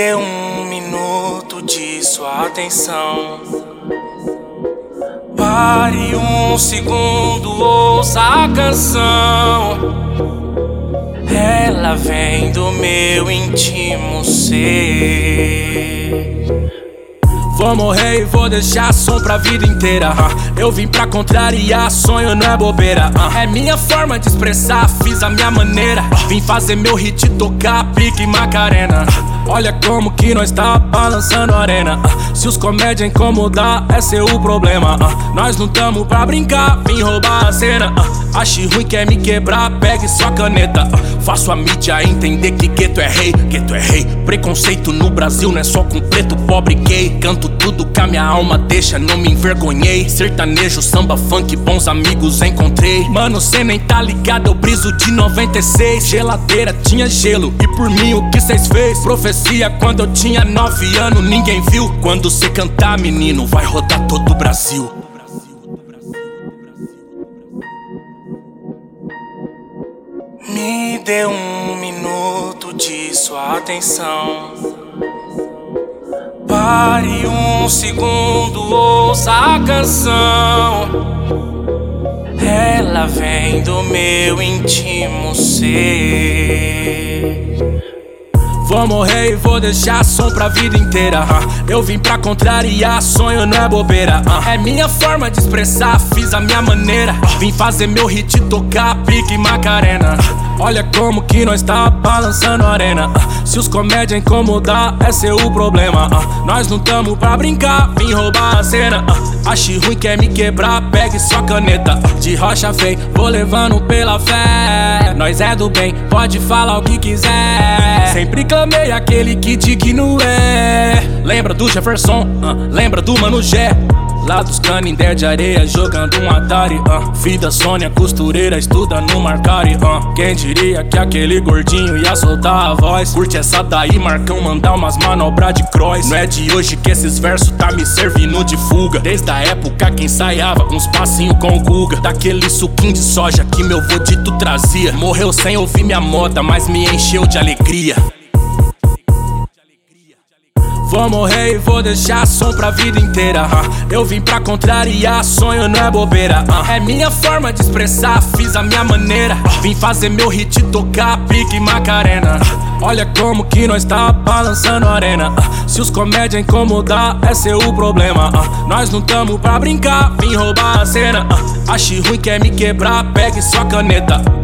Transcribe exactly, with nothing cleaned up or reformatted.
dê um minuto de sua atenção. Pare um segundo, ouça a canção. Ela vem do meu íntimo ser. Vou morrer e vou deixar som pra vida inteira. uh. Eu vim pra contrariar, sonho não é bobeira. uh. É minha forma de expressar, fiz a minha maneira. uh. Vim fazer meu hit tocar, pique Macarena. uh. Olha como que nós tá balançando a arena. uh. Se os comédia incomodar, é seu problema. uh. Nós não tamo pra brincar, vim roubar a cena. uh. Ache ruim, quer me quebrar, pegue sua caneta. uh. Faço a mídia entender que gueto é rei, gueto é rei. Preconceito no Brasil não é só com preto, pobre, gay. Canto tudo que a minha alma deixa, não me envergonhei. Sertanejo, samba, funk, bons amigos encontrei. Mano, cê nem tá ligado, eu briso de noventa e seis. Geladeira tinha gelo, e por mim o que cês fez? Profecia quando eu tinha nove anos, ninguém viu. Quando cê cantar, menino, vai rodar todo o Brasil. Me dê um minuto de sua atenção. Pare um segundo, ouça a canção. Ela vem do meu íntimo ser. Vou morrer e vou deixar som pra vida inteira. uh. Eu vim pra contrariar, sonho não é bobeira. uh. É minha forma de expressar, fiz a minha maneira. uh. Vim fazer meu hit tocar, pique Macarena. uh. Olha como que nós tá balançando a arena. uh. Se os comédia incomodar, é seu problema. uh. Nós não tamo pra brincar, vim roubar a cena. uh. Ache ruim, quer me quebrar, pegue sua caneta. uh. De rocha vem, vou levando pela fé. Nós é do bem, pode falar o que quiser. Sempre clamei aquele que digno é. Lembra do Jefferson, uh, lembra do Mano Gé. Lá dos Canindé de areia jogando um Atari. uh. Vida Sônia, costureira, estuda no Marcari. uh. Quem diria que aquele gordinho ia soltar a voz? Curte essa daí, Marcão, mandar umas manobras de cross. Não é de hoje que esses versos tá me servindo de fuga. Desde a época que ensaiava uns passinhos com o Guga. Daquele suquinho de soja que meu vô dito trazia. Morreu sem ouvir minha moda, mas me encheu de alegria. Vou morrer e vou deixar som pra vida inteira. uh. Eu vim pra contrariar, sonho não é bobeira. uh. É minha forma de expressar, fiz a minha maneira. uh. Vim fazer meu hit tocar, pique Macarena. uh. Olha como que nós tá balançando a arena. uh. Se os comédia incomodar, é seu problema. uh. Nós não tamo pra brincar, vim roubar a cena. uh. Ache ruim, quer me quebrar, pegue sua caneta.